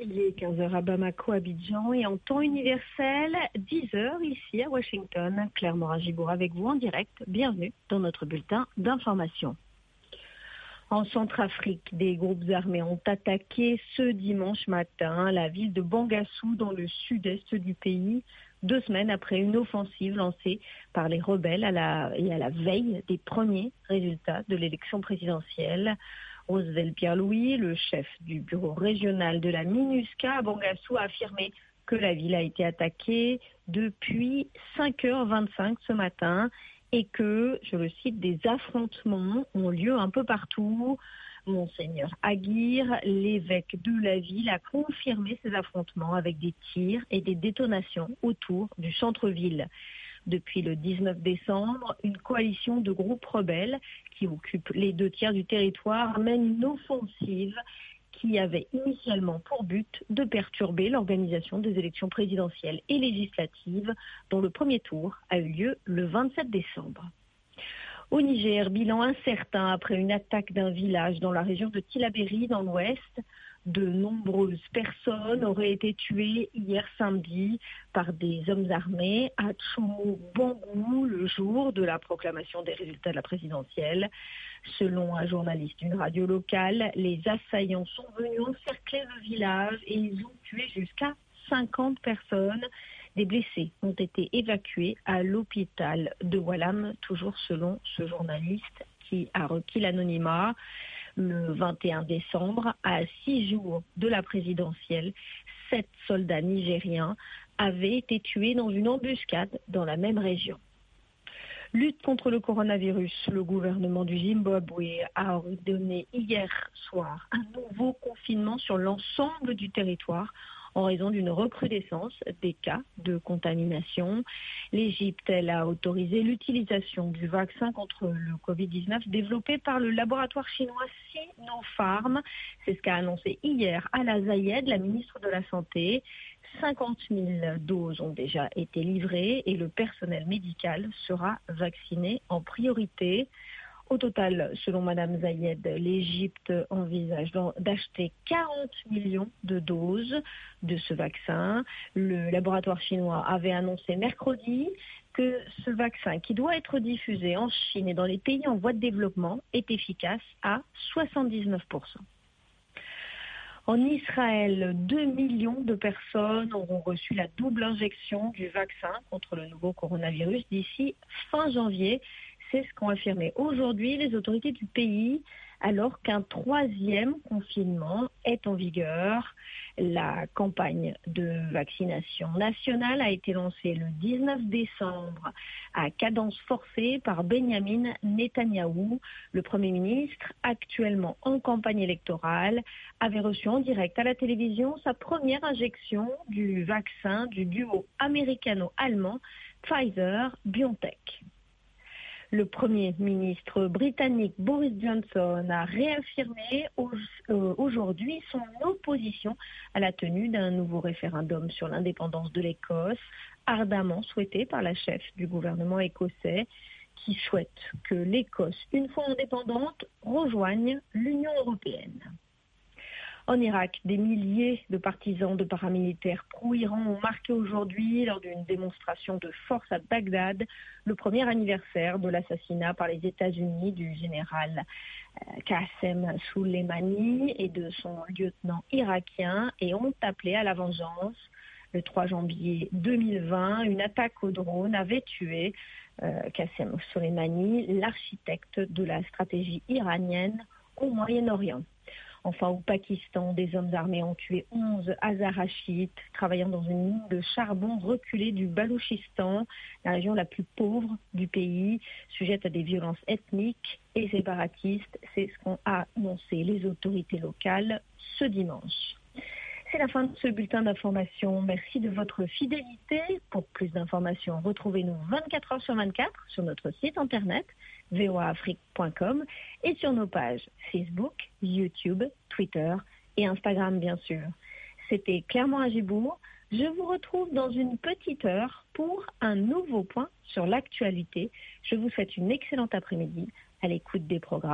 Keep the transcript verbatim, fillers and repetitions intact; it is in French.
Il est quinze heures à Bamako, Abidjan, et en temps universel, dix heures ici à Washington. Claire Morin-Gibour avec vous en direct. Bienvenue dans notre bulletin d'information. En Centrafrique, des groupes armés ont attaqué ce dimanche matin la ville de Bangassou dans le sud-est du pays, deux semaines après une offensive lancée par les rebelles à la, et à la veille des premiers résultats de l'élection présidentielle. Roosevelt Pierre-Louis, le chef du bureau régional de la MINUSCA à Bangassou, a affirmé que la ville a été attaquée depuis cinq heures vingt-cinq ce matin et que, je le cite, des affrontements ont lieu un peu partout. Monseigneur Aguirre, l'évêque de la ville, a confirmé ces affrontements avec des tirs et des détonations autour du centre-ville. Depuis le dix-neuf décembre, une coalition de groupes rebelles qui occupent les deux tiers du territoire mène une offensive qui avait initialement pour but de perturber l'organisation des élections présidentielles et législatives dont le premier tour a eu lieu le vingt-sept décembre. Au Niger, bilan incertain après une attaque d'un village dans la région de Tillabéri dans l'ouest. De nombreuses personnes auraient été tuées hier samedi par des hommes armés à Tchomo-Bangou le jour de la proclamation des résultats de la présidentielle. Selon un journaliste d'une radio locale, les assaillants sont venus encercler le village et ils ont tué jusqu'à cinquante personnes. Des blessés ont été évacués à l'hôpital de Walam, toujours selon ce journaliste qui a requis l'anonymat. Le vingt et un décembre, à six jours de la présidentielle, sept soldats nigériens avaient été tués dans une embuscade dans la même région. Lutte contre le coronavirus, le gouvernement du Zimbabwe a ordonné hier soir un nouveau confinement sur l'ensemble du territoire en raison d'une recrudescence des cas de contamination. L'Égypte, elle, a autorisé l'utilisation du vaccin contre le covid dix-neuf développé par le laboratoire chinois Sinopharm. C'est ce qu'a annoncé hier Hala Zayed, la ministre de la Santé. cinquante mille doses ont déjà été livrées et le personnel médical sera vacciné en priorité. Au total, selon Madame Zayed, l'Égypte envisage d'acheter quarante millions de doses de ce vaccin. Le laboratoire chinois avait annoncé mercredi que ce vaccin, qui doit être diffusé en Chine et dans les pays en voie de développement, est efficace à soixante-dix-neuf pour cent. En Israël, deux millions de personnes auront reçu la double injection du vaccin contre le nouveau coronavirus d'ici fin janvier. C'est ce qu'ont affirmé aujourd'hui les autorités du pays, alors qu'un troisième confinement est en vigueur. La campagne de vaccination nationale a été lancée le dix-neuf décembre à cadence forcée par Benyamin Netanyahou. Le Premier ministre, actuellement en campagne électorale, avait reçu en direct à la télévision sa première injection du vaccin du duo américano-allemand Pfizer-BioNTech. Le Premier ministre britannique Boris Johnson a réaffirmé aujourd'hui son opposition à la tenue d'un nouveau référendum sur l'indépendance de l'Écosse, ardemment souhaité par la chef du gouvernement écossais, qui souhaite que l'Écosse, une fois indépendante, rejoigne l'Union européenne. En Irak, des milliers de partisans de paramilitaires pro-Iran ont marqué aujourd'hui, lors d'une démonstration de force à Bagdad, le premier anniversaire de l'assassinat par les États-Unis du général Qassem Soleimani et de son lieutenant irakien et ont appelé à la vengeance. Le trois janvier deux mille vingt, une attaque au drone avait tué euh, Qassem Soleimani, l'architecte de la stratégie iranienne au Moyen-Orient. Enfin, au Pakistan, des hommes armés ont tué onze Hazarachites travaillant dans une mine de charbon reculée du Baloutchistan, la région la plus pauvre du pays, sujette à des violences ethniques et séparatistes. C'est ce qu'ont annoncé les autorités locales ce dimanche. C'est la fin de ce bulletin d'information. Merci de votre fidélité. Pour plus d'informations, retrouvez-nous vingt-quatre heures sur vingt-quatre sur notre site internet v o a afrique point com et sur nos pages Facebook, YouTube, Twitter et Instagram bien sûr. C'était Claire Morin-Gibour. Je vous retrouve dans une petite heure pour un nouveau point sur l'actualité. Je vous souhaite une excellente après-midi à l'écoute des programmes.